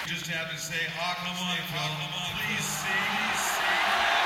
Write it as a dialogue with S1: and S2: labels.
S1: just have to say, oh, come on, Phil. Please sing.